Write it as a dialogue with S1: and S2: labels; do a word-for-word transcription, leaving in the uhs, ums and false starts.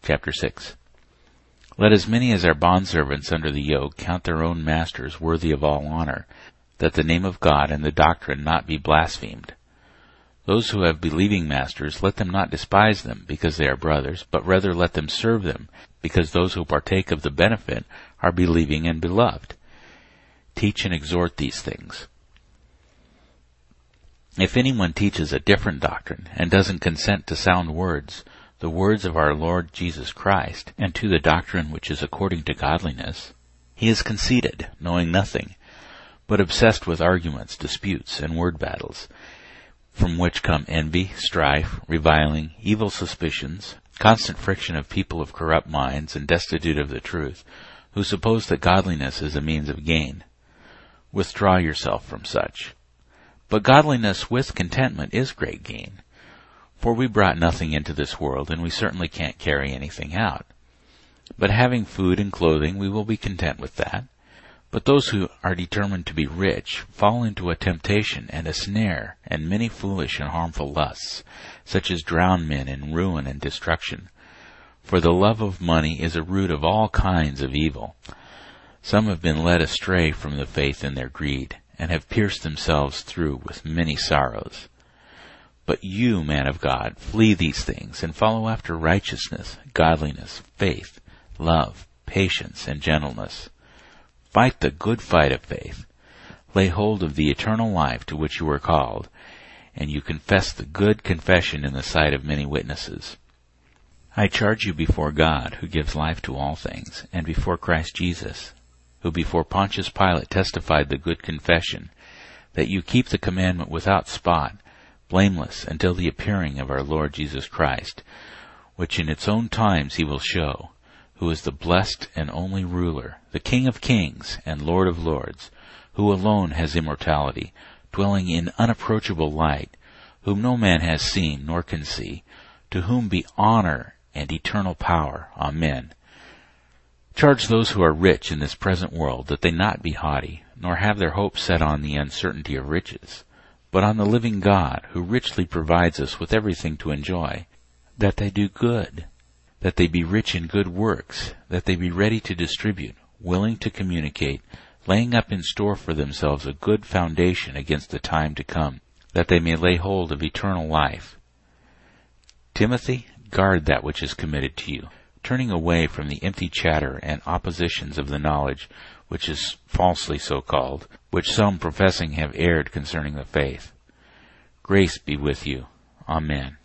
S1: chapter six. Let as many as are bondservants under the yoke count their own masters worthy of all honor, that the name of God and the doctrine not be blasphemed. Those who have believing masters, let them not despise them, because they are brothers, but rather let them serve them, because those who partake of the benefit are believing and beloved. Teach and exhort these things. If anyone teaches a different doctrine, and doesn't consent to sound words, the words of our Lord Jesus Christ, and to the doctrine which is according to godliness, he is conceited, knowing nothing, but obsessed with arguments, disputes, and word battles, from which come envy, strife, reviling, evil suspicions, constant friction of people of corrupt minds and destitute of the truth, who suppose that godliness is a means of gain. Withdraw yourself from such. But godliness with contentment is great gain. For we brought nothing into this world, and we certainly can't carry anything out. But having food and clothing, we will be content with that. But those who are determined to be rich fall into a temptation and a snare and many foolish and harmful lusts, such as drown men in ruin and destruction. For the love of money is a root of all kinds of evil. Some have been led astray from the faith in their greed, and have pierced themselves through with many sorrows. But you, man of God, flee these things, and follow after righteousness, godliness, faith, love, patience, and gentleness. Fight the good fight of faith. Lay hold of the eternal life to which you were called, and you confess the good confession in the sight of many witnesses. I charge you before God, who gives life to all things, and before Christ Jesus, who before Pontius Pilate testified the good confession, that you keep the commandment without spot, blameless, until the appearing of our Lord Jesus Christ, which in its own times he will show, who is the blessed and only ruler, the King of kings and Lord of lords, who alone has immortality, dwelling in unapproachable light, whom no man has seen nor can see, to whom be honor and eternal power. Amen. Charge those who are rich in this present world that they not be haughty, nor have their hopes set on the uncertainty of riches, but on the living God, who richly provides us with everything to enjoy, that they do good, that they be rich in good works, that they be ready to distribute, willing to communicate, laying up in store for themselves a good foundation against the time to come, that they may lay hold of eternal life. Timothy, guard that which is committed to you, turning away from the empty chatter and oppositions of the knowledge which is falsely so called, which some professing have erred concerning the faith. Grace be with you. Amen.